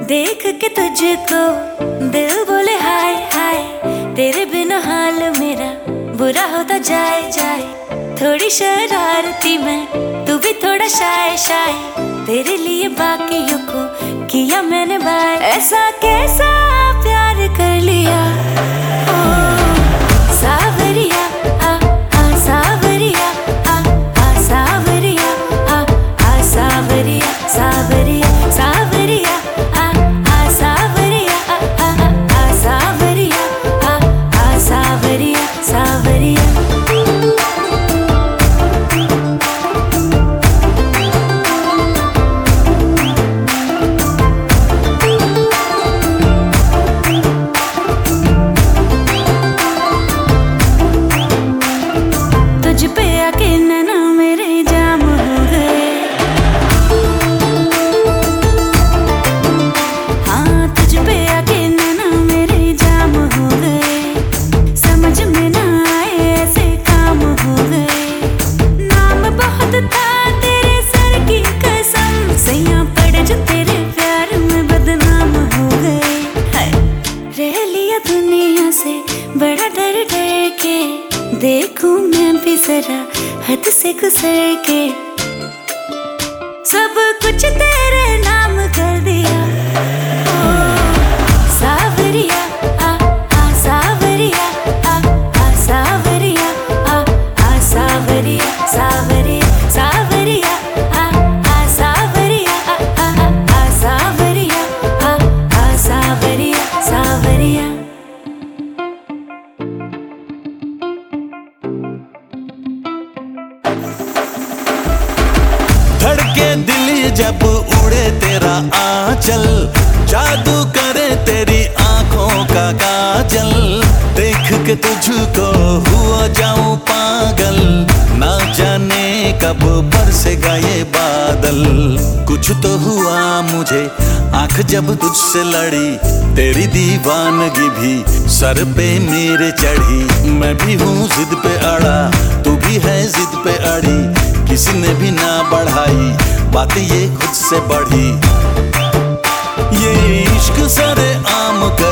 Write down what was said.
देख के तुझको दिल बोले हाय हाय, तेरे बिना हाल मेरा बुरा होता जाए जाए। थोड़ी शरारती मैं, तू भी थोड़ा शाय शाय, तेरे लिए बाकियों को किया मैंने बाय। ऐसा कैसा प्यार कर लिया ओ सावरिया, आ सावरिया, आ सावरिया, आ सावरिया, सावरिया सावरिया, आ सावरिया, आ सावरिया, आ सावरिया सावरिया। तुझ पे आके नैना मेरे जाम हो गए, हाँ तुझ पे आके नैना मेरे जाम हो गए। समझ में ना आए ऐसे काम हो गए। नाम बहुत था तेरे सर की कसम, सैया पड़े जो तेरे प्यार में बदनाम हो गए। हाय रह लिया दुनिया से बड़ा डर डर के, देखूं मैं भी जरा हद से गुजर के। सब कुछ तेरे नाम कर दिया ओ सावरिया, आ सावरिया, आ सावरिया, आ सावरिया सावरिया सावरिया, आ सावरिया, आ सावरिया, आ सावरिया सावरिया। धड़के दिल जब उड़े तेरा आंचल, जादू करे तेरी आंखों का काजल। देख के तुझको हुआ जाऊं पागल, ना जाने कब बरसेगा ये बादल। कुछ तो हुआ मुझे आंख जब तुझसे लड़ी, तेरी दीवानगी भी सर पे मेरे चढ़ी। मैं भी हूँ जिद पे अड़ा, तू भी है जिद पे अड़ी, किसी ने भी ना बढ़ाई बातें ये खुद से बढ़ी। ये इश्क सरे आम कर